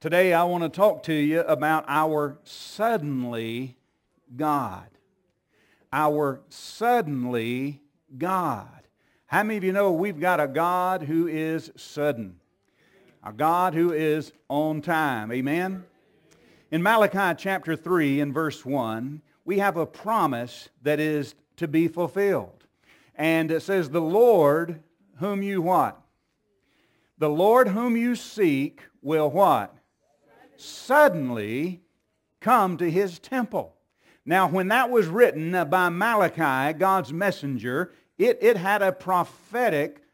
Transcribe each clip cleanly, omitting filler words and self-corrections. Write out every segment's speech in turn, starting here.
Today I want to talk to you about our suddenly God. Our suddenly God. How many of you know we've got a God who is sudden? A God who is on time. Amen? In Malachi chapter 3 and verse 1, we have a promise that is to be fulfilled. And it says, the Lord whom you what? The Lord whom you seek will what? Suddenly come to His temple. Now, when that was written by Malachi, God's messenger, it had a prophetic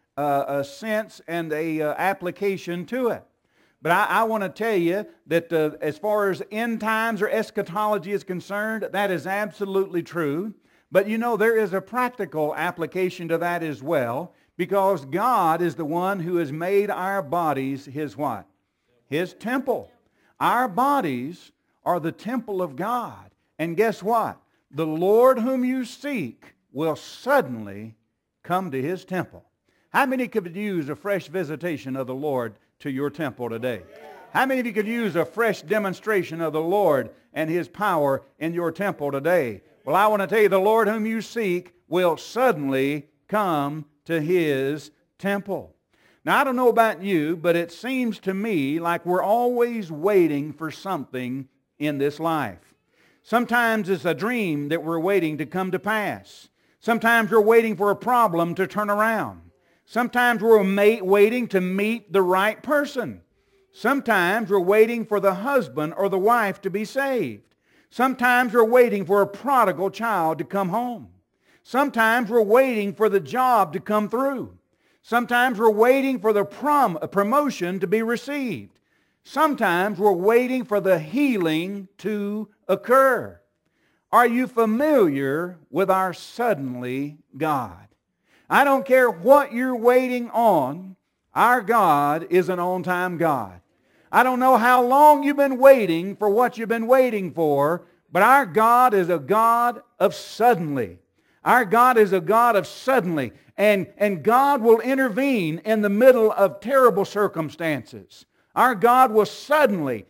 sense and a application to it. But I want to tell you that as far as end times or eschatology is concerned, that is absolutely true. But you know, there is a practical application to that as well, because God is the one who has made our bodies His what? His temple. Our bodies are the temple of God. And guess what? The Lord whom you seek will suddenly come to His temple. How many could use a fresh visitation of the Lord to your temple today? How many of you could use a fresh demonstration of the Lord and His power in your temple today? Well, I want to tell you, the Lord whom you seek will suddenly come to His temple. Now, I don't know about you, but it seems to me like we're always waiting for something in this life. Sometimes it's a dream that we're waiting to come to pass. Sometimes we're waiting for a problem to turn around. Sometimes we're waiting to meet the right person. Sometimes we're waiting for the husband or the wife to be saved. Sometimes we're waiting for a prodigal child to come home. Sometimes we're waiting for the job to come through. Sometimes we're waiting for the promotion to be received. Sometimes we're waiting for the healing to occur. Are you familiar with our suddenly God? I don't care what you're waiting on, our God is an on-time God. I don't know how long you've been waiting for what you've been waiting for, but our God is a God of suddenly. Our God is a God of suddenly. And God will intervene in the middle of terrible circumstances. Our God will suddenly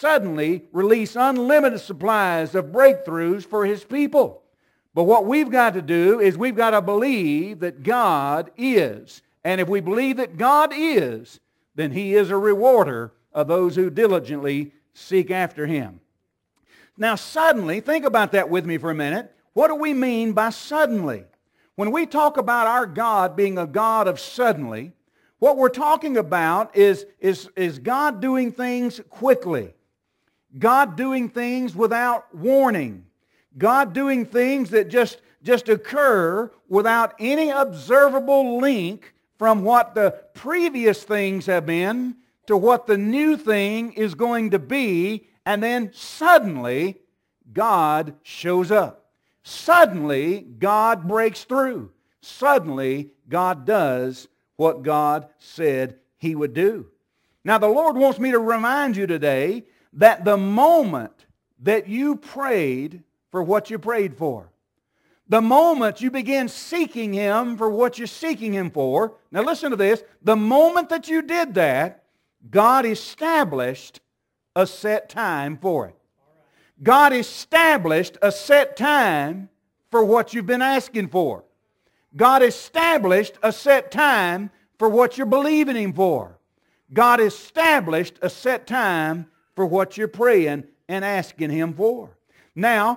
release unlimited supplies of breakthroughs for His people. But what we've got to do is we've got to believe that God is. And if we believe that God is, then He is a rewarder of those who diligently seek after Him. Now suddenly, think about that with me for a minute. What do we mean by suddenly? When we talk about our God being a God of suddenly, what we're talking about is God doing things quickly. God doing things without warning. God doing things that just occur without any observable link from what the previous things have been to what the new thing is going to be, and then suddenly God shows up. Suddenly, God breaks through. Suddenly, God does what God said He would do. Now, the Lord wants me to remind you today that the moment that you prayed for what you prayed for, the moment you began seeking Him for what you're seeking Him for, now listen to this, the moment that you did that, God established a set time for it. God established a set time for what you've been asking for. God established a set time for what you're believing Him for. God established a set time for what you're praying and asking Him for. Now,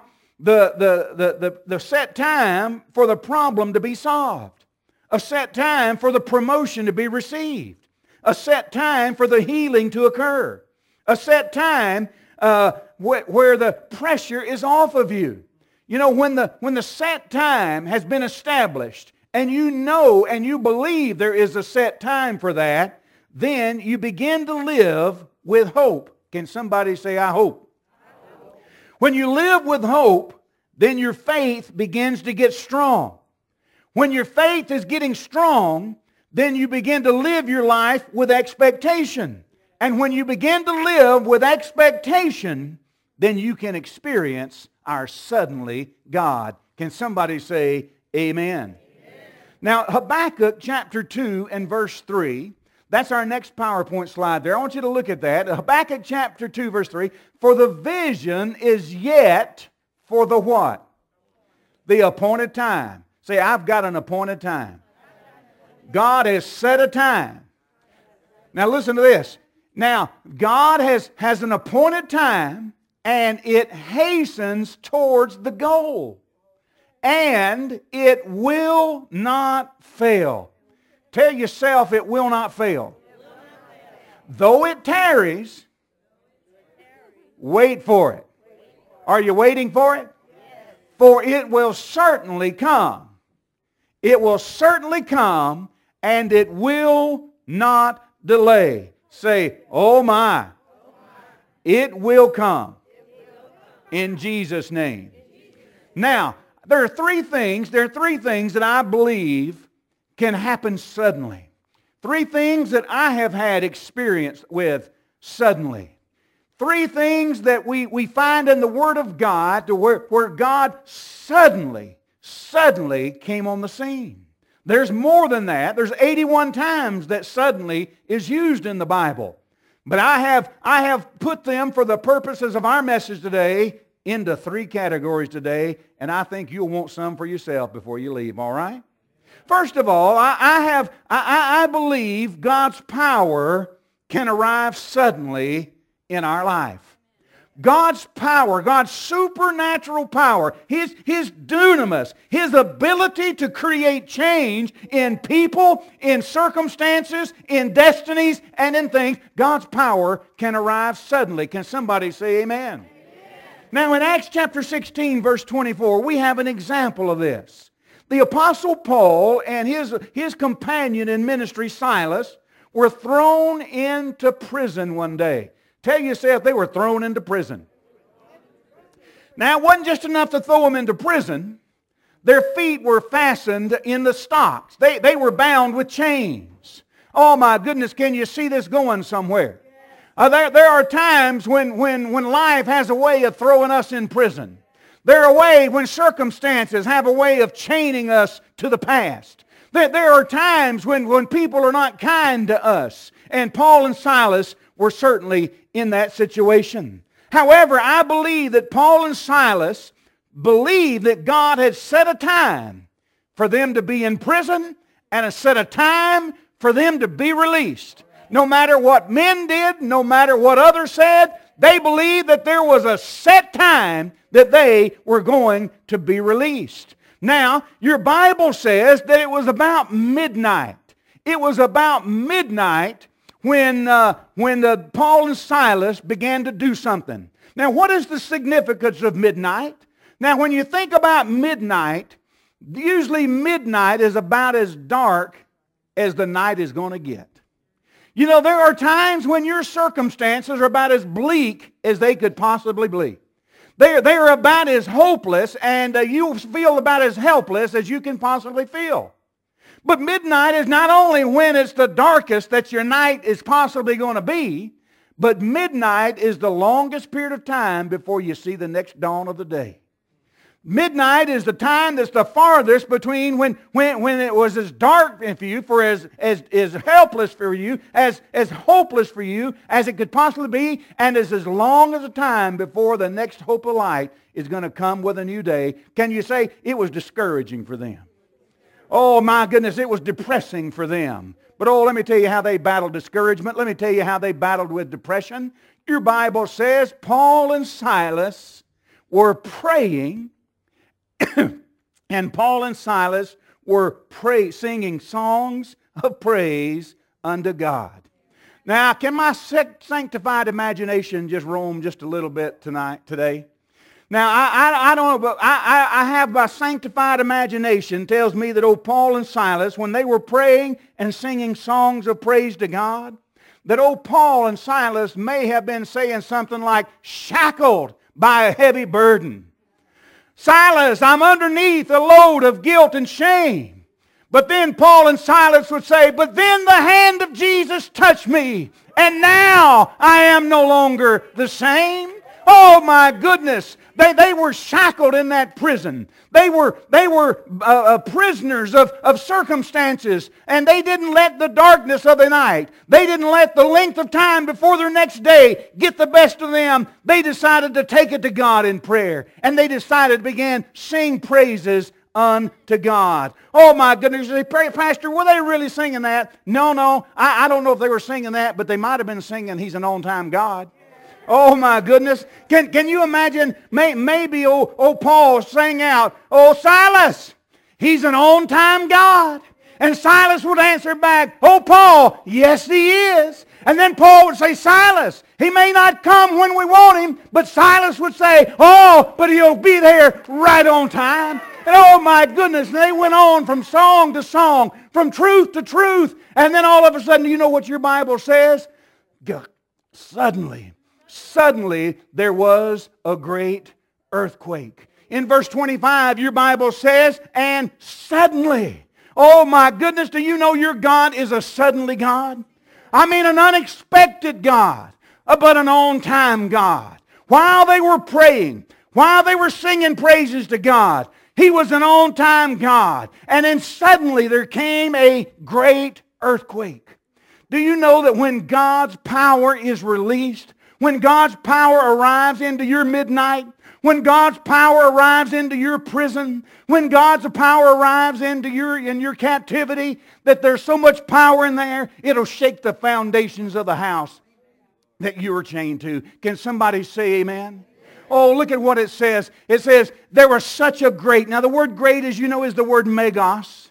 the set time for the problem to be solved. A set time for the promotion to be received. A set time for the healing to occur. A set time where the pressure is off of you. You know, when the set time has been established, and you know and you believe there is a set time for that, then you begin to live with hope. Can somebody say, I hope? When you live with hope, then your faith begins to get strong. When your faith is getting strong, then you begin to live your life with expectation. And when you begin to live with expectation, then you can experience our suddenly God. Can somebody say amen? Now, Habakkuk chapter 2 and verse 3, That's our next PowerPoint slide there. I want you to look at that. Habakkuk chapter 2, verse 3. For the vision is yet for the what? The appointed time. Say, I've got an appointed time. God has set a time. Now listen to this. Now, God has an appointed time, and it hastens towards the goal. And it will not fail. Tell yourself it will not fail. Though it tarries, wait for it. Are you waiting for it? For it will certainly come. It will certainly come, and it will not delay. Say, oh my. It will come. In Jesus' name. Now, there are three things that I believe can happen suddenly. Three things that I have had experience with suddenly. Three things that we find in the Word of God to where God suddenly came on the scene. There's more than that. There's 81 times that suddenly is used in the Bible. But I have put them for the purposes of our message today into three categories today, and I think you'll want some for yourself before you leave, all right? First of all, I believe God's power can arrive suddenly in our life. God's power, God's supernatural power, His dunamis, His ability to create change in people, in circumstances, in destinies, and in things, God's power can arrive suddenly. Can somebody say amen? Amen. Now in Acts chapter 16, verse 24, we have an example of this. The Apostle Paul and his companion in ministry, Silas, were thrown into prison one day. Tell yourself they were thrown into prison. Now, it wasn't just enough to throw them into prison. Their feet were fastened in the stocks. They were bound with chains. Oh, my goodness, can you see this going somewhere? There are times when life has a way of throwing us in prison. There are ways when circumstances have a way of chaining us to the past. There are times when people are not kind to us. And Paul and Silas were certainly in that situation. However, I believe that Paul and Silas believed that God had set a time for them to be in prison and a set a time for them to be released. No matter what men did, no matter what others said, they believed that there was a set time that they were going to be released. Now, your Bible says that it was about midnight. It was about midnight when Paul and Silas began to do something. Now, what is the significance of midnight? Now, when you think about midnight, usually midnight is about as dark as the night is going to get. You know, there are times when your circumstances are about as bleak as they could possibly be. They're about as hopeless, and you feel about as helpless as you can possibly feel. But midnight is not only when it's the darkest that your night is possibly going to be, but midnight is the longest period of time before you see the next dawn of the day. Midnight is the time that's the farthest between when it was as dark for you, for as helpless for you, as hopeless for you as it could possibly be, and is as long as a time before the next hope of light is going to come with a new day. Can you say it was discouraging for them? Oh my goodness, it was depressing for them. But oh, let me tell you how they battled discouragement. Let me tell you how they battled with depression. Your Bible says Paul and Silas were praying, and Paul and Silas were singing songs of praise unto God. Now, can my sanctified imagination just roam just a little bit today? Now, I don't know, but I have my sanctified imagination tells me that old Paul and Silas, when they were praying and singing songs of praise to God, that old Paul and Silas may have been saying something like, shackled by a heavy burden. Silas, I'm underneath a load of guilt and shame. But then Paul and Silas would say, but then the hand of Jesus touched me, and now I am no longer the same. Oh my goodness. They were shackled in that prison. They were prisoners of circumstances. And they didn't let the darkness of the night, they didn't let the length of time before their next day get the best of them. They decided to take it to God in prayer. And they decided to begin sing praises unto God. Oh my goodness. You say, Pastor, were they really singing that? No. I don't know if they were singing that, but they might have been singing He's an on-time God. Oh my goodness. Can you imagine maybe old Paul sang out, "Oh Silas, He's an on-time God." And Silas would answer back, "Oh Paul, yes He is." And then Paul would say, "Silas, He may not come when we want Him," but Silas would say, "Oh, but He'll be there right on time." And oh my goodness, they went on from song to song, from truth to truth. And then all of a sudden, you know what your Bible says? Suddenly there was a great earthquake. In verse 25, your Bible says, and suddenly. Oh my goodness, do you know your God is a suddenly God? I mean an unexpected God, but an on-time God. While they were praying, while they were singing praises to God, He was an on-time God. And then suddenly there came a great earthquake. Do you know that when God's power is released, when God's power arrives into your midnight, when God's power arrives into your prison, when God's power arrives into your captivity, that there's so much power in there, it'll shake the foundations of the house that you are chained to. Can somebody say amen? Oh, look at what it says. It says, there was such a great... Now, the word great, as you know, is the word megos.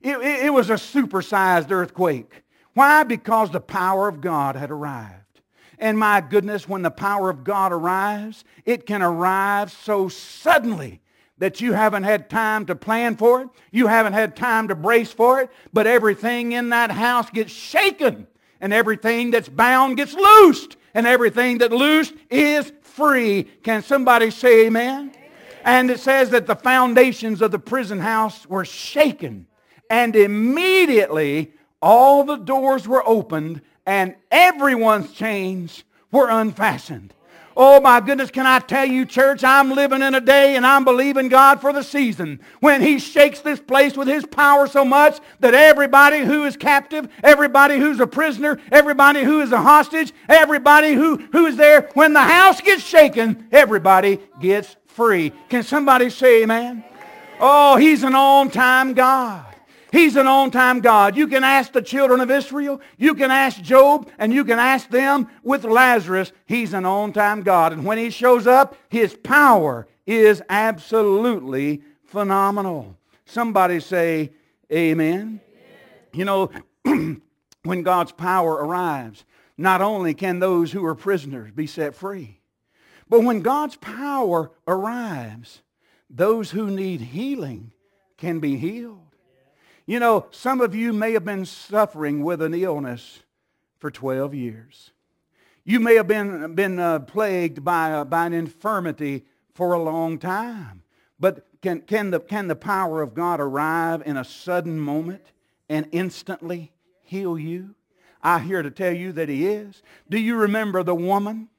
It was a supersized earthquake. Why? Because the power of God had arrived. And my goodness, when the power of God arrives, it can arrive so suddenly that you haven't had time to plan for it. You haven't had time to brace for it. But everything in that house gets shaken. And everything that's bound gets loosed. And everything that's loosed is free. Can somebody say amen? And it says that the foundations of the prison house were shaken. And immediately all the doors were opened and everyone's chains were unfastened. Oh my goodness, can I tell you, church, I'm living in a day and I'm believing God for the season when He shakes this place with His power so much that everybody who is captive, everybody who's a prisoner, everybody who is a hostage, everybody who is there, when the house gets shaken, everybody gets free. Can somebody say amen? Oh, He's an on-time God. He's an on-time God. You can ask the children of Israel, you can ask Job, and you can ask them with Lazarus. He's an on-time God. And when He shows up, His power is absolutely phenomenal. Somebody say amen. You know, when God's power arrives, not only can those who are prisoners be set free, but when God's power arrives, those who need healing can be healed. You know, some of you may have been suffering with an illness for 12 years. You may have been plagued by an infirmity for a long time. But can the power of God arrive in a sudden moment and instantly heal you? I'm here to tell you that He is. Do you remember the woman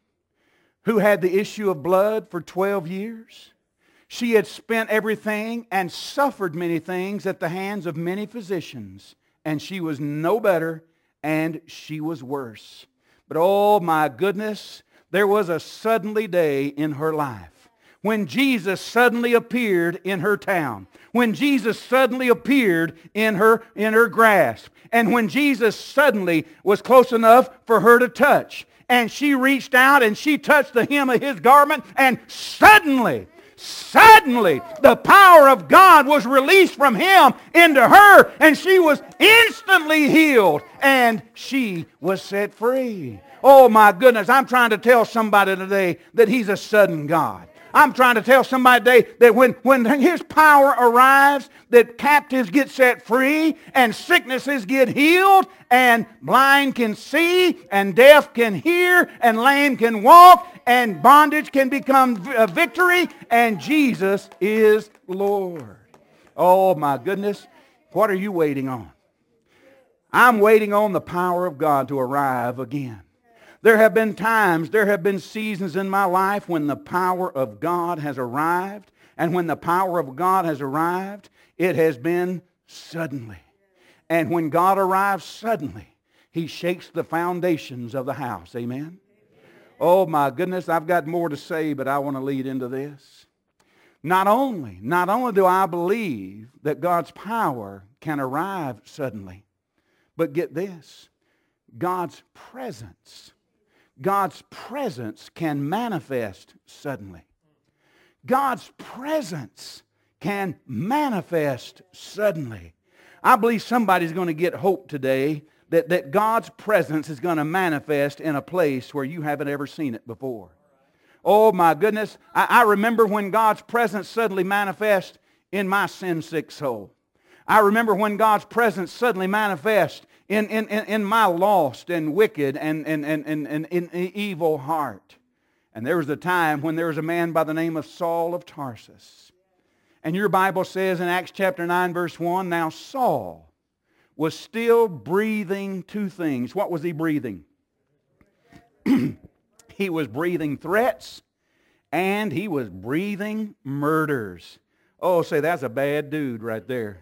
who had the issue of blood for 12 years? She had spent everything and suffered many things at the hands of many physicians. And she was no better and she was worse. But oh my goodness, there was a suddenly day in her life when Jesus suddenly appeared in her town. When Jesus suddenly appeared in her grasp. And when Jesus suddenly was close enough for her to touch. And she reached out and she touched the hem of His garment, and suddenly, the power of God was released from Him into her, and she was instantly healed, and she was set free. Oh my goodness, I'm trying to tell somebody today that He's a sudden God. I'm trying to tell somebody today that when His power arrives, that captives get set free, and sicknesses get healed, and blind can see, and deaf can hear, and lame can walk, and bondage can become victory, and Jesus is Lord. Oh my goodness, what are you waiting on? I'm waiting on the power of God to arrive again. There have been times, there have been seasons in my life when the power of God has arrived. And when the power of God has arrived, it has been suddenly. And when God arrives suddenly, He shakes the foundations of the house. Amen? Oh my goodness, I've got more to say, but I want to lead into this. Not only do I believe that God's power can arrive suddenly, but get this, God's presence can manifest suddenly. God's presence can manifest suddenly. I believe somebody's going to get hope today that God's presence is going to manifest in a place where you haven't ever seen it before. Oh my goodness, I remember when God's presence suddenly manifested in my sin-sick soul. I remember when God's presence suddenly manifested in my lost and wicked and evil heart. And there was a time when there was a man by the name of Saul of Tarsus. And your Bible says in Acts chapter 9 verse 1, now Saul was still breathing two things. What was he breathing? He was breathing threats and he was breathing murders. Oh, say that's a bad dude right there.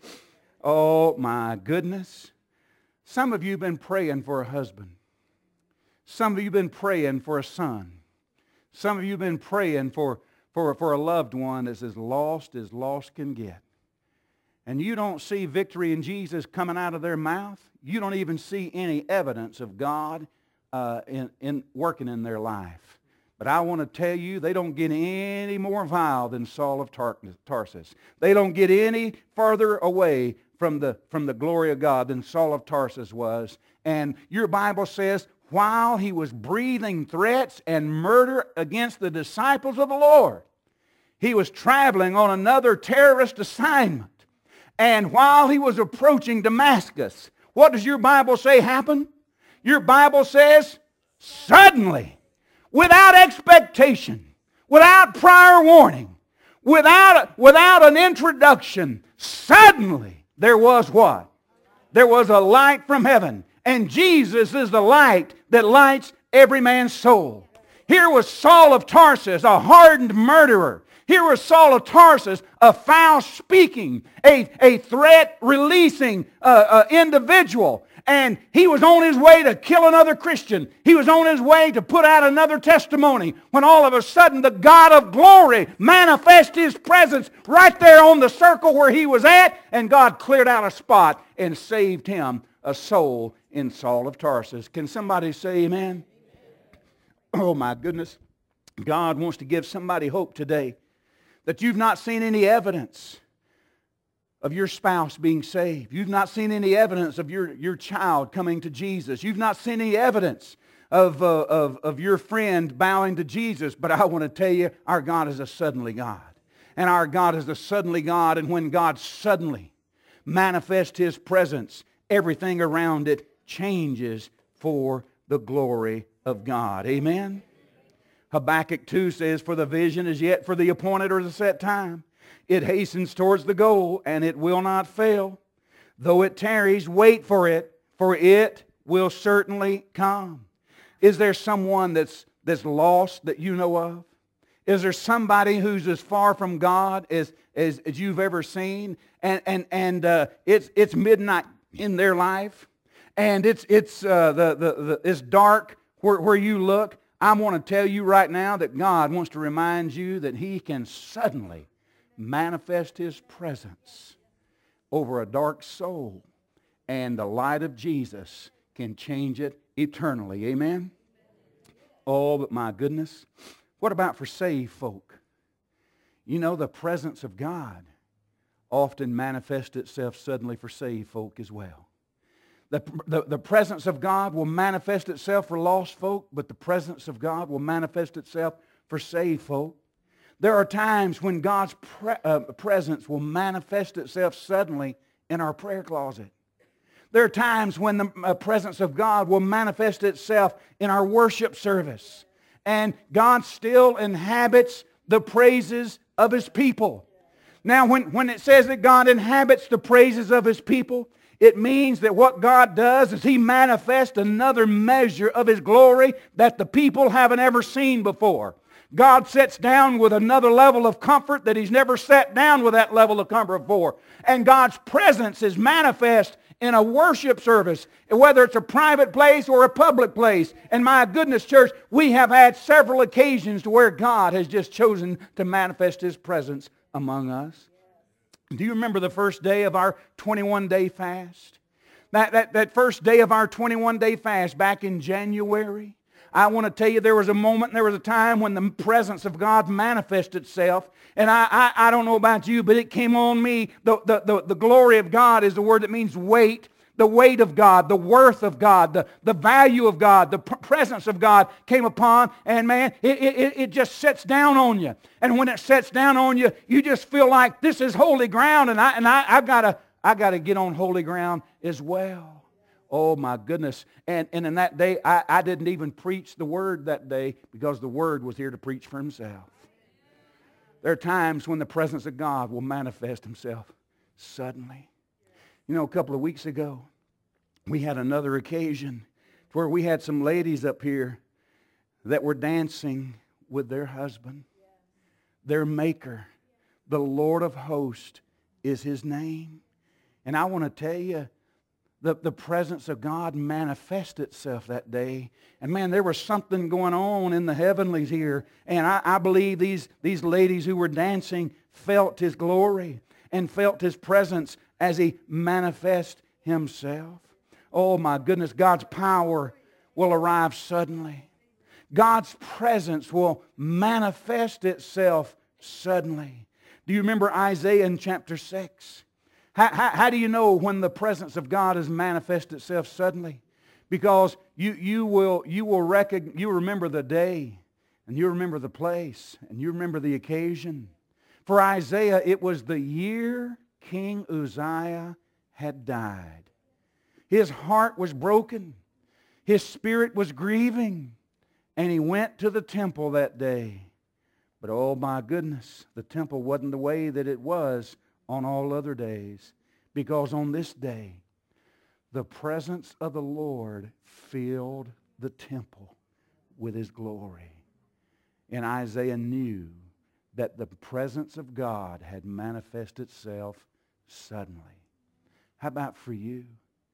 Oh my goodness. Some of you have been praying for a husband. Some of you have been praying for a son. Some of you have been praying for a loved one that's as lost can get. And you don't see victory in Jesus coming out of their mouth. You don't even see any evidence of God in working in their life. But I want to tell you, they don't get any more vile than Saul of Tarsus. They don't get any farther away from the glory of God than Saul of Tarsus was. And your Bible says, while he was breathing threats and murder against the disciples of the Lord, he was traveling on another terrorist assignment. And while he was approaching Damascus, what does your Bible say happened? Your Bible says, suddenly, without expectation, without prior warning, without an introduction, suddenly there was what? There was a light from heaven. And Jesus is the light that lights every man's soul. Here was Saul of Tarsus, a hardened murderer. Here was Saul of Tarsus, a foul-speaking, a threat-releasing individual. And he was on his way to kill another Christian. He was on his way to put out another testimony when all of a sudden the God of glory manifested His presence right there on the circle where he was at, and God cleared out a spot and saved him a soul in Saul of Tarsus. Can somebody say amen? Oh my goodness. God wants to give somebody hope today that you've not seen any evidence of your spouse being saved. You've not seen any evidence of your child coming to Jesus. You've not seen any evidence of your friend bowing to Jesus. But I want to tell you, our God is a suddenly God. And our God is a suddenly God. And when God suddenly manifests His presence, everything around it changes for the glory of God. Amen? Habakkuk 2 says, for the vision is yet for the appointed or the set time. It hastens towards the goal, and it will not fail. Though it tarries, wait for it will certainly come. Is there someone that's lost that you know of? Is there somebody who's as far from God as you've ever seen? And it's midnight in their life, and it's dark where you look. I want to tell you right now that God wants to remind you that He can suddenly manifest His presence over a dark soul, and the light of Jesus can change it eternally. Amen? Oh, but my goodness. What about for saved folk? You know, the presence of God often manifests itself suddenly for saved folk as well. The presence of God will manifest itself for lost folk, but the presence of God will manifest itself for saved folk. There are times when God's presence will manifest itself suddenly in our prayer closet. There are times when the presence of God will manifest itself in our worship service. And God still inhabits the praises of His people. Now, when it says that God inhabits the praises of His people, It means that what God does is He manifests another measure of His glory that the people haven't ever seen before. God sits down with another level of comfort that He's never sat down with that level of comfort before. And God's presence is manifest in a worship service, whether it's a private place or a public place. And my goodness, church, we have had several occasions to where God has just chosen to manifest His presence among us. Do you remember the first day of our 21-day fast? That first day of our 21-day fast back in January? I want to tell you there was a moment, there was a time when the presence of God manifested itself. And I don't know about you, but it came on me. The glory of God is the word that means weight. The weight of God, the worth of God, the value of God, the presence of God came upon, and man, it just sets down on you. And when it sets down on you, you just feel like this is holy ground, and I gotta get on holy ground as well. Oh my goodness! And in that day, I didn't even preach the word that day because the word was here to preach for Himself. There are times when the presence of God will manifest Himself suddenly. You know, a couple of weeks ago, we had another occasion where we had some ladies up here that were dancing with their husband, their Maker. The Lord of hosts is His name. And I want to tell you, the presence of God manifested itself that day. And man, there was something going on in the heavenlies here. And I believe these ladies who were dancing felt His glory and felt His presence as He manifests Himself. Oh my goodness, God's power will arrive suddenly. God's presence will manifest itself suddenly. Do you remember Isaiah in chapter 6? How do you know when the presence of God has manifested itself suddenly? Because you remember the day, and you remember the place, and you remember the occasion. For Isaiah, it was the year King Uzziah had died. His heart was broken. His spirit was grieving. And he went to the temple that day. But oh my goodness, the temple wasn't the way that it was on all other days. Because on this day, the presence of the Lord filled the temple with His glory. And Isaiah knew that the presence of God had manifested itself suddenly. How about for you?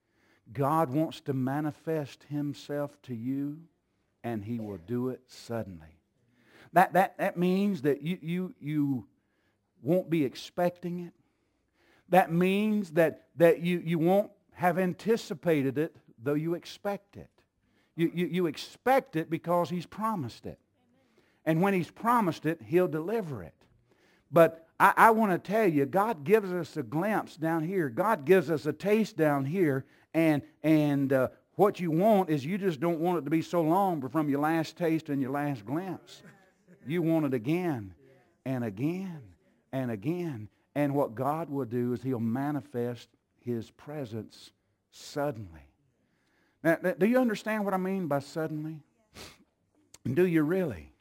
God wants to manifest Himself to you, and He will do it suddenly. That means that you won't be expecting it. That means that you won't have anticipated it, though you expect it. You expect it because He's promised it. And when He's promised it, He'll deliver it. But I want to tell you, God gives us a glimpse down here. God gives us a taste down here. And what you want is you just don't want it to be so long from your last taste and your last glimpse. You want it again and again and again. And what God will do is He'll manifest His presence suddenly. Now, do you understand what I mean by suddenly? Do you really?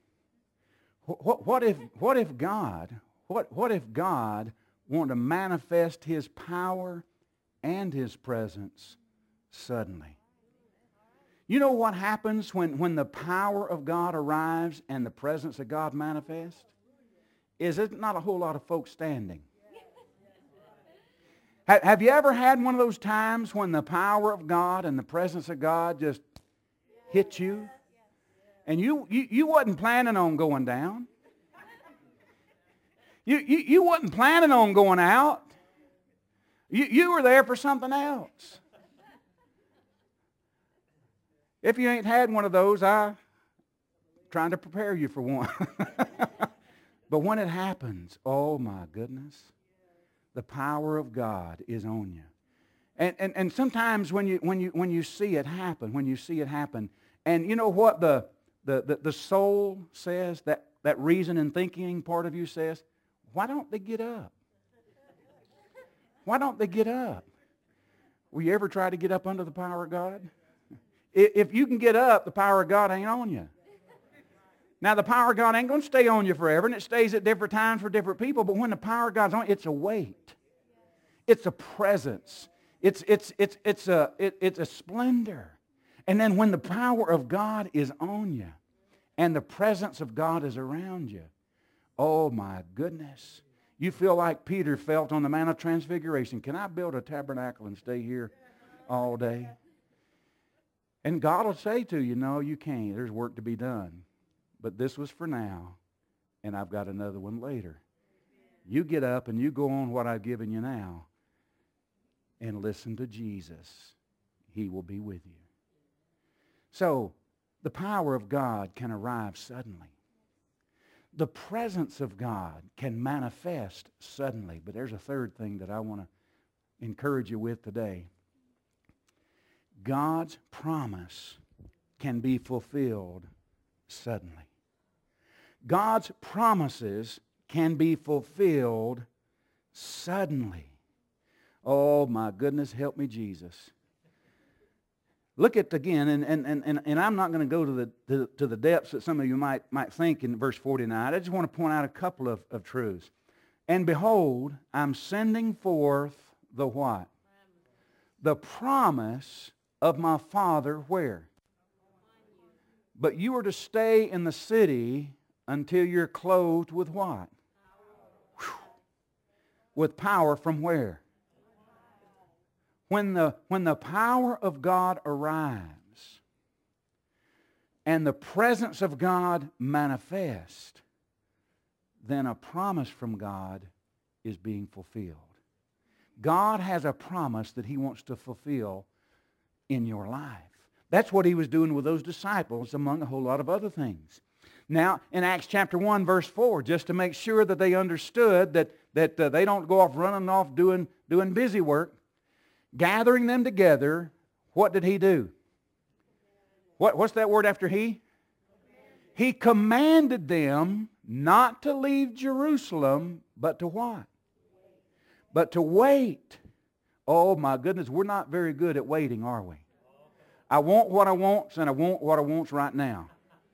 What if God wanted to manifest His power and His presence suddenly? You know what happens when the power of God arrives and the presence of God manifests? Is there's not a whole lot of folks standing. Have you ever had one of those times when the power of God and the presence of God just hit you? And you wasn't planning on going down. You wasn't planning on going out. You were there for something else. If you ain't had one of those, I'm trying to prepare you for one. But when it happens, oh my goodness, the power of God is on you. And sometimes when you see it happen, and you know what the soul says, that reason and thinking part of you says, why don't they get up? Why don't they get up? Will you ever try to get up under the power of God? If you can get up, the power of God ain't on you. Now, the power of God ain't going to stay on you forever, and it stays at different times for different people, but when the power of God's on you, it's a weight. It's a presence. It's a splendor. And then when the power of God is on you and the presence of God is around you, oh my goodness. You feel like Peter felt on the Mount of Transfiguration. Can I build a tabernacle and stay here all day? And God will say to you, no, you can't. There's work to be done. But this was for now, and I've got another one later. You get up and you go on what I've given you now and listen to Jesus. He will be with you. So, the power of God can arrive suddenly. The presence of God can manifest suddenly. But there's a third thing that I want to encourage you with today. God's promise can be fulfilled suddenly. God's promises can be fulfilled suddenly. Oh my goodness, help me, Jesus. Look at again, and I'm not going to go to the depths that some of you might think in verse 49. I just want to point out a couple of truths. And behold, I'm sending forth the what? The promise of my Father where? But you are to stay in the city until you're clothed with what? Whew. With power from where? When the power of God arrives and the presence of God manifests, then a promise from God is being fulfilled. God has a promise that He wants to fulfill in your life. That's what He was doing with those disciples, among a whole lot of other things. Now, in Acts chapter 1, verse 4, just to make sure that they understood that they don't go off running off doing busy work, gathering them together, what did He do? What's that word after He? He commanded them not to leave Jerusalem, but to what? But to wait. Oh my goodness, we're not very good at waiting, are we? I want what I want, and I want what I want right now.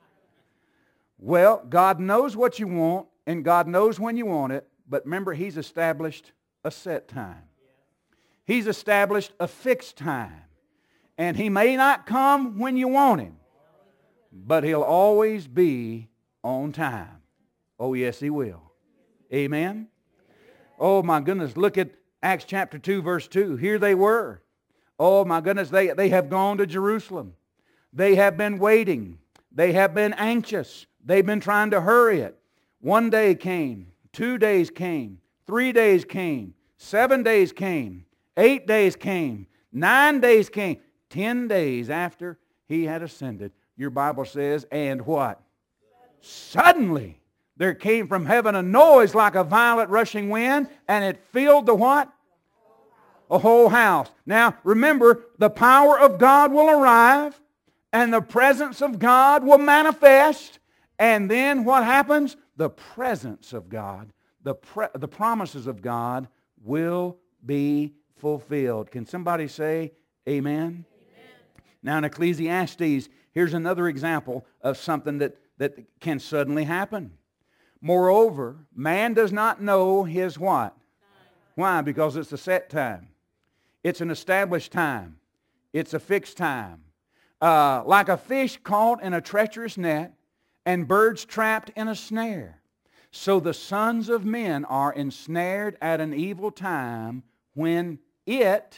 Well, God knows what you want, and God knows when you want it, but remember, He's established a set time. He's established a fixed time. And He may not come when you want Him, but He'll always be on time. Oh, yes, He will. Amen? Oh, my goodness, look at Acts chapter 2, verse 2. Here they were. Oh, my goodness, they have gone to Jerusalem. They have been waiting. They have been anxious. They've been trying to hurry it. 1 day came. 2 days came. 3 days came. 7 days came. 8 days came. 9 days came. 10 days after He had ascended, your Bible says, and what? Suddenly there came from heaven a noise like a violent rushing wind, and it filled the what? A whole house. Now remember, the power of God will arrive, and the presence of God will manifest, and then what happens? The presence of God, the promises of God will be fulfilled. Can somebody say amen? Amen. Now in Ecclesiastes, here's another example of something that can suddenly happen. Moreover, man does not know his what? Time. Why? Because it's a set time. It's an established time. It's a fixed time. Like a fish caught in a treacherous net and birds trapped in a snare. So the sons of men are ensnared at an evil time when it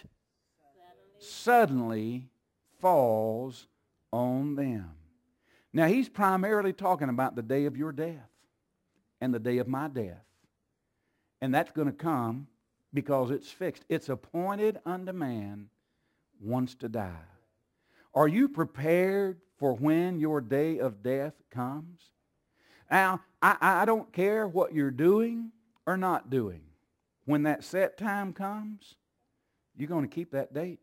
suddenly falls on them. Now he's primarily talking about the day of your death and the day of my death. And that's going to come because it's fixed. It's appointed unto man once to die. Are you prepared for when your day of death comes? Now, I don't care what you're doing or not doing. When that set time comes, you're going to keep that date.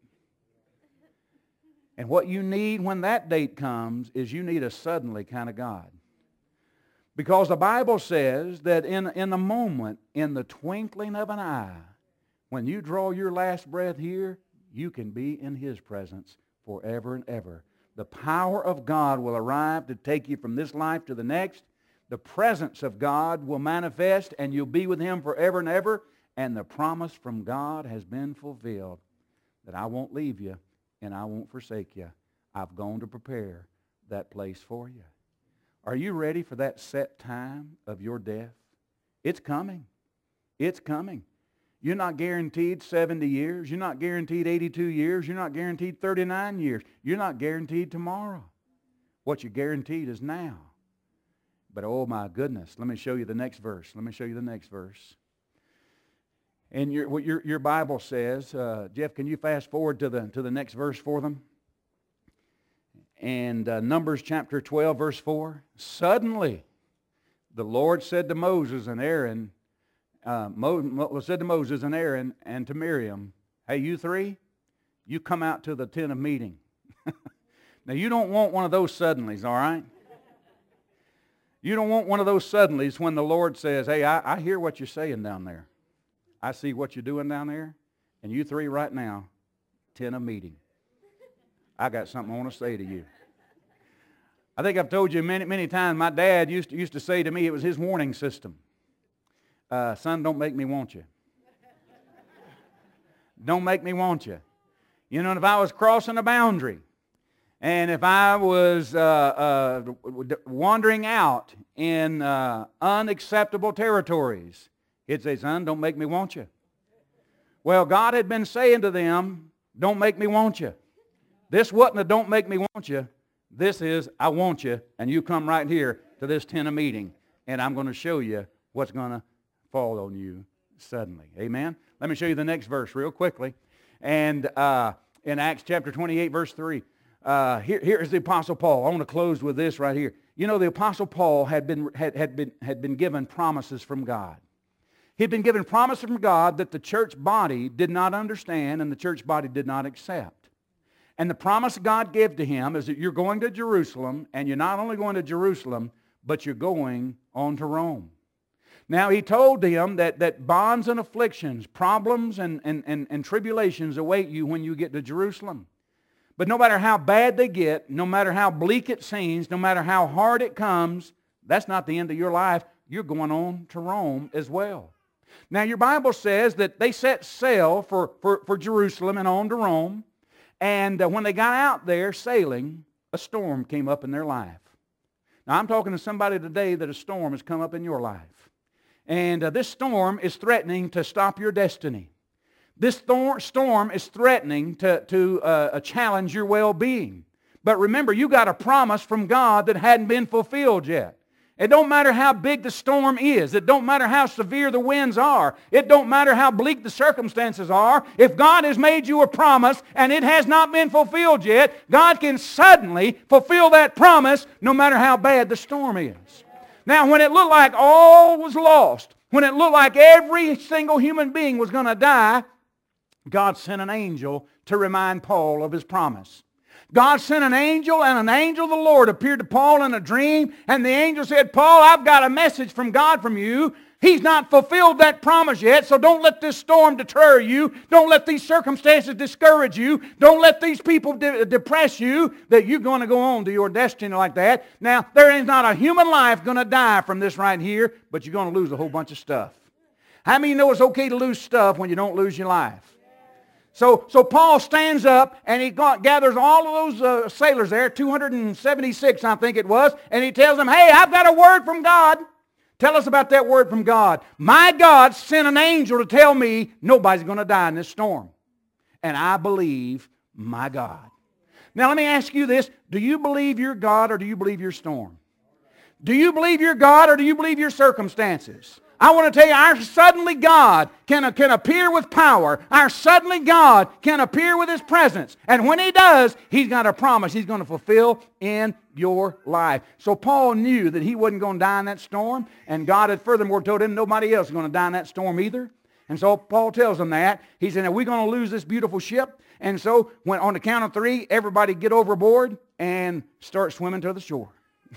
And what you need when that date comes is you need a suddenly kind of God. Because the Bible says that in a moment, in the twinkling of an eye, when you draw your last breath here, you can be in His presence forever and ever. The power of God will arrive to take you from this life to the next. The presence of God will manifest, and you'll be with Him forever and ever. And the promise from God has been fulfilled. that I won't leave you and I won't forsake you. I've gone to prepare that place for you. Are you ready for that set time of your death? It's coming. It's coming. You're not guaranteed 70 years. You're not guaranteed 82 years. You're not guaranteed 39 years. You're not guaranteed tomorrow. What you're guaranteed is now. But oh my goodness, let me show you the next verse. Let me show you the next verse. And what your Bible says, Jeff, can you fast forward to the next verse for them? And Numbers chapter 12, verse 4. Suddenly, the Lord said to Moses and Aaron, said to Moses and Aaron and to Miriam, hey, you three, you come out to the tent of meeting. Now, you don't want one of those suddenlies, all right? You don't want one of those suddenlies when the Lord says, hey, I hear what you're saying down there. I see what you're doing down there. And you three right now, tent of meeting. I got something I want to say to you. I think I've told you many, many times, my dad used to say to me, it was his warning system. Son, don't make me want you. Don't make me want you. You know, and if I was crossing a boundary, and if I was wandering out in unacceptable territories, he'd say, son, don't make me want you. Well, God had been saying to them, don't make me want you. This wasn't a don't make me want you. This is, I want you, and you come right here to this tent of meeting, and I'm going to show you what's going to fall on you suddenly. Amen? Let me show you the next verse real quickly. And in Acts chapter 28, verse 3, here is the Apostle Paul. I want to close with this right here. You know, the Apostle Paul had been given promises from God. He'd been given promises from God that the church body did not understand and the church body did not accept. And the promise God gave to him is that you're going to Jerusalem, and you're not only going to Jerusalem, but you're going on to Rome. Now, he told him that bonds and afflictions, problems and tribulations await you when you get to Jerusalem. But no matter how bad they get, no matter how bleak it seems, no matter how hard it comes, that's not the end of your life. You're going on to Rome as well. Now, your Bible says that they set sail for Jerusalem and on to Rome. And when they got out there sailing, a storm came up in their life. Now, I'm talking to somebody today that a storm has come up in your life. And this storm is threatening to stop your destiny. This storm is threatening to challenge your well-being. But remember, you got a promise from God that hadn't been fulfilled yet. It don't matter how big the storm is. It don't matter how severe the winds are. It don't matter how bleak the circumstances are. If God has made you a promise and it has not been fulfilled yet, God can suddenly fulfill that promise no matter how bad the storm is. Now, when it looked like all was lost, when it looked like every single human being was going to die, God sent an angel to remind Paul of his promise. God sent an angel, and an angel of the Lord appeared to Paul in a dream, and the angel said, Paul, I've got a message from God from you. He's not fulfilled that promise yet, so don't let this storm deter you. Don't let these circumstances discourage you. Don't let these people depress you that you're going to go on to your destiny like that. Now, there is not a human life going to die from this right here, but you're going to lose a whole bunch of stuff. How many of you know it's okay to lose stuff when you don't lose your life? So Paul stands up and he gathers all of those sailors there, 276 I think it was, and he tells them, hey, I've got a word from God. Tell us about that word from God. My God sent an angel to tell me nobody's going to die in this storm. And I believe my God. Now let me ask you this. Do you believe your God or do you believe your storm? Do you believe your God or do you believe your circumstances? I want to tell you, our suddenly God can appear with power. Our suddenly God can appear with His presence. And when He does, He's got a promise He's going to fulfill in your life. So Paul knew that he wasn't going to die in that storm. And God had furthermore told him nobody else is going to die in that storm either. And so Paul tells them that. He said, we're going to lose this beautiful ship. And so when on the count of 3, everybody get overboard and start swimming to the shore.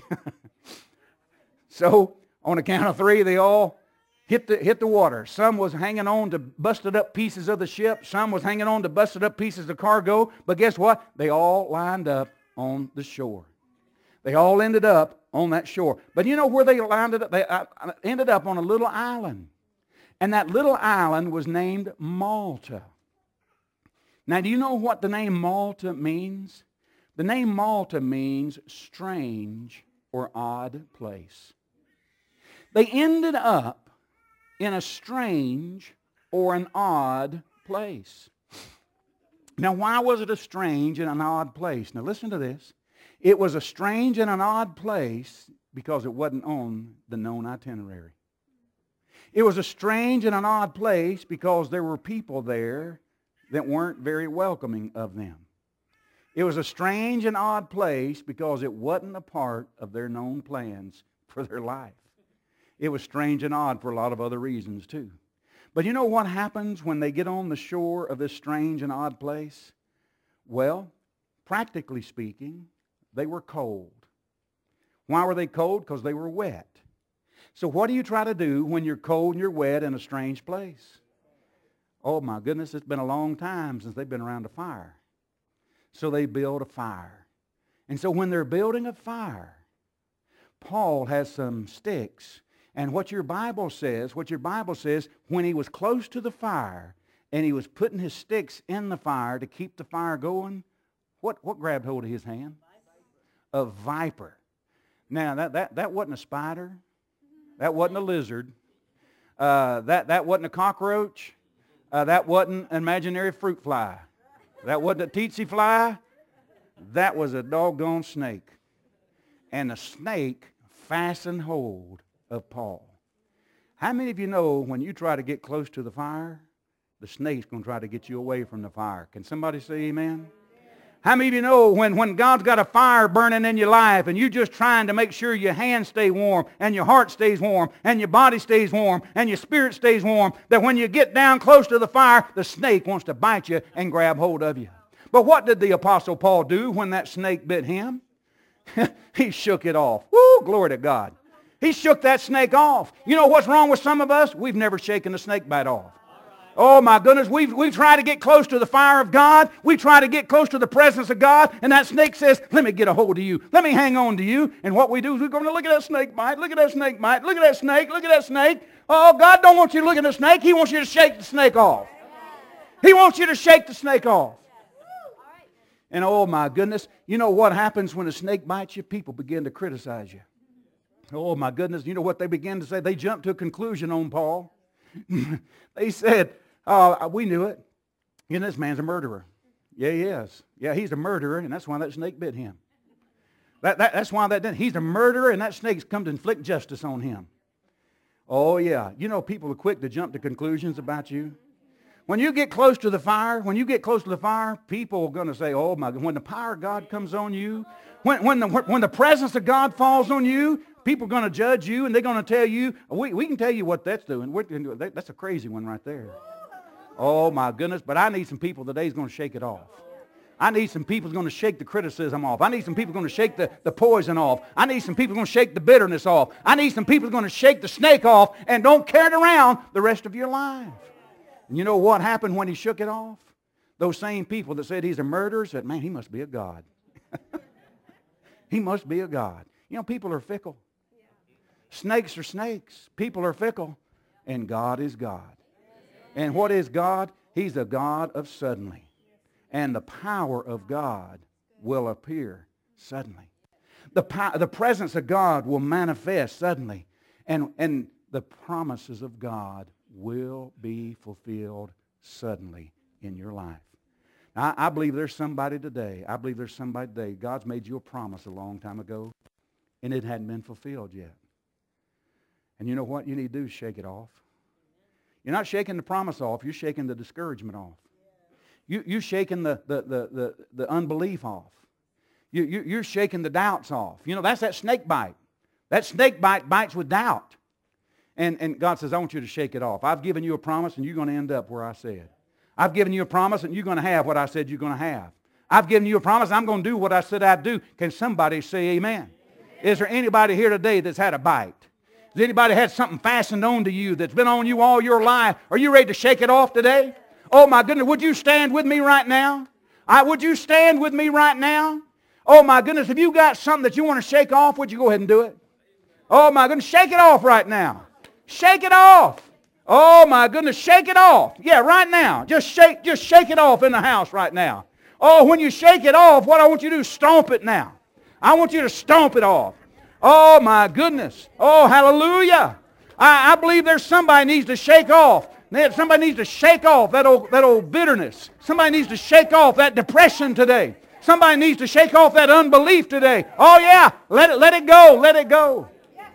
So on the count of 3, they all hit the water. Some was hanging on to busted up pieces of the ship. Some was hanging on to busted up pieces of cargo. But guess what? They all lined up on the shore. They all ended up on that shore. But you know where they landed up? They ended up on a little island. And that little island was named Malta. Now, do you know what the name Malta means? The name Malta means strange or odd place. They ended up in a strange or an odd place. Now, why was it a strange and an odd place? Now, listen to this. It was a strange and an odd place because it wasn't on the known itinerary. It was a strange and an odd place because there were people there that weren't very welcoming of them. It was a strange and odd place because it wasn't a part of their known plans for their life. It was strange and odd for a lot of other reasons too. But you know what happens when they get on the shore of this strange and odd place? Well, practically speaking, they were cold. Why were they cold? Because they were wet. So what do you try to do when you're cold and you're wet in a strange place? Oh my goodness, it's been a long time since they've been around a fire. So they build a fire. And so when they're building a fire, Paul has some sticks. And what your Bible says, when he was close to the fire and he was putting his sticks in the fire to keep the fire going, what grabbed hold of his hand? A viper. Now, that wasn't a spider. That wasn't a lizard. That wasn't a cockroach. That wasn't an imaginary fruit fly. That wasn't a tsetse fly. That was a doggone snake. And the snake fastened hold of Paul. How many of you know when you try to get close to the fire, the snake's going to try to get you away from the fire? Can somebody say amen? How many of you know when God's got a fire burning in your life and you're just trying to make sure your hands stay warm and your heart stays warm and your body stays warm and your spirit stays warm, that when you get down close to the fire, the snake wants to bite you and grab hold of you? But what did the Apostle Paul do when that snake bit him? He shook it off. Woo, glory to God. He shook that snake off. You know what's wrong with some of us? We've never shaken the snake bite off. Oh my goodness, we try to get close to the fire of God. We try to get close to the presence of God. And that snake says, let me get a hold of you. Let me hang on to you. And what we do is we're going to look at that snake bite. Look at that snake bite. Look at that snake. Look at that snake. Oh, God don't want you to look at the snake. He wants you to shake the snake off. He wants you to shake the snake off. And oh my goodness, you know what happens when a snake bites you? People begin to criticize you. Oh my goodness, you know what they begin to say? They jump to a conclusion on Paul. They said, we knew it. You know, this man's a murderer. Yeah, he is. Yeah, he's a murderer, and that's why that snake bit him. That's why that did. He's a murderer, and that snake's come to inflict justice on him. Oh, yeah. You know, people are quick to jump to conclusions about you. When you get close to the fire, people are going to say, oh, my God, when the power of God comes on you, when the presence of God falls on you, people are going to judge you, and they're going to tell you, we can tell you what that's doing. That's a crazy one right there. Oh, my goodness. But I need some people today who's going to shake it off. I need some people who's going to shake the criticism off. I need some people who's going to shake the poison off. I need some people who's going to shake the bitterness off. I need some people who's going to shake the snake off and don't carry it around the rest of your life. And you know what happened when he shook it off? Those same people that said he's a murderer said, man, he must be a God. He must be a God. You know, people are fickle. Snakes are snakes. People are fickle. And God is God. And what is God? He's a God of suddenly. And the power of God will appear suddenly. The presence of God will manifest suddenly. And the promises of God will be fulfilled suddenly in your life. Now, I believe there's somebody today. God's made you a promise a long time ago, and it hadn't been fulfilled yet. And you know what you need to do is shake it off. You're not shaking the promise off. You're shaking the discouragement off. You're shaking the unbelief off. You're shaking the doubts off. You know, that's that snake bite. That snake bite bites with doubt. And God says, I want you to shake it off. I've given you a promise, and you're going to end up where I said. I've given you a promise, and you're going to have what I said you're going to have. I've given you a promise, I'm going to do what I said I'd do. Can somebody say amen? Is there anybody here today that's had a bite? Has anybody had something fastened on to you that's been on you all your life? Are you ready to shake it off today? Oh my goodness, would you stand with me right now? Would you stand with me right now? Oh my goodness, if you got something that you want to shake off, would you go ahead and do it? Oh my goodness, shake it off right now. Shake it off. Oh my goodness, shake it off. Yeah, right now. Just shake it off in the house right now. Oh, when you shake it off, what I want you to do is stomp it now. I want you to stomp it off. Oh my goodness. Oh, hallelujah. I believe there's somebody needs to shake off. Somebody needs to shake off that old bitterness. Somebody needs to shake off that depression today. Somebody needs to shake off that unbelief today. Oh yeah, let it go, let it go.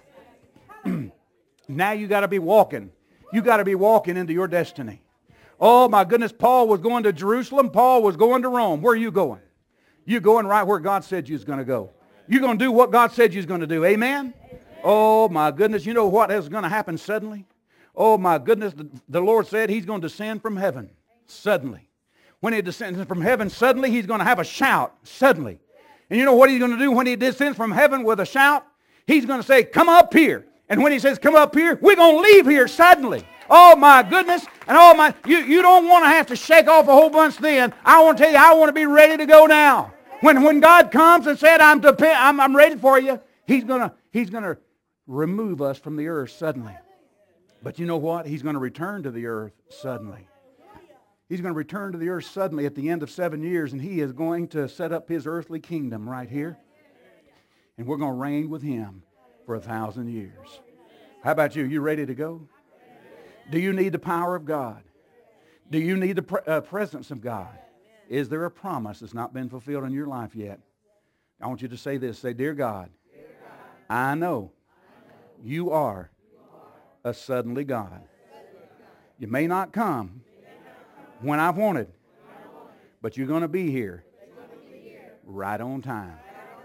Now you got to be walking. You got to be walking into your destiny. Oh my goodness, Paul was going to Jerusalem. Paul was going to Rome. Where are you going? You're going right where God said you was going to go. You're going to do what God said you was going to do. Amen? Oh my goodness, you know what is going to happen suddenly? Oh my goodness, the Lord said He's going to descend from heaven suddenly. When He descends from heaven suddenly, He's going to have a shout suddenly. And you know what He's going to do when He descends from heaven with a shout? He's going to say, come up here. And when He says, come up here, we're going to leave here suddenly. Oh my goodness. And oh my, you don't want to have to shake off a whole bunch then. I want to tell you, I want to be ready to go now. When God comes and said, I'm ready for you, He's going to remove us from the earth suddenly. But you know what? He's going to return to the earth suddenly. He's going to return to the earth suddenly at the end of 7 years, and He is going to set up His earthly kingdom right here. And we're going to reign with Him for 1,000 years. How about you? You ready to go? Do you need the power of God? Do you need the presence of God? Is there a promise that's not been fulfilled in your life yet? I want you to say this. Say, Dear God, I know you are a suddenly God. You may not come when I've wanted, but you're going to be here right on time.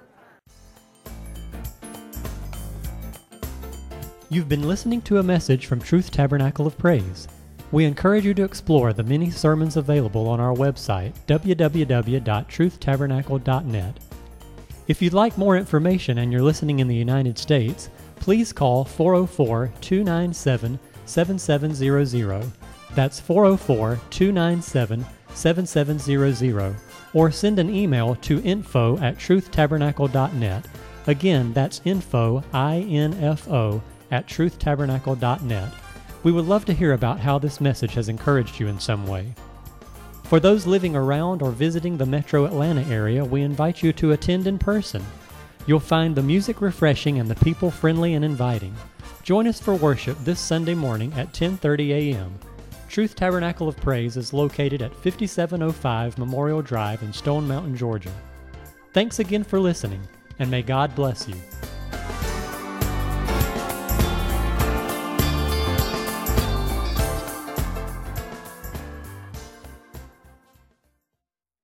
You've been listening to a message from Truth Tabernacle of Praise. We encourage you to explore the many sermons available on our website, www.truthtabernacle.net. If you'd like more information and you're listening in the United States, please call 404-297-7700. That's 404-297-7700. Or send an email to info@truthtabernacle.net. Again, that's info, I-N-F-O, @truthtabernacle.net. We would love to hear about how this message has encouraged you in some way. For those living around or visiting the Metro Atlanta area, we invite you to attend in person. You'll find the music refreshing and the people friendly and inviting. Join us for worship this Sunday morning at 10:30 a.m. Truth Tabernacle of Praise is located at 5705 Memorial Drive in Stone Mountain, Georgia. Thanks again for listening, and may God bless you.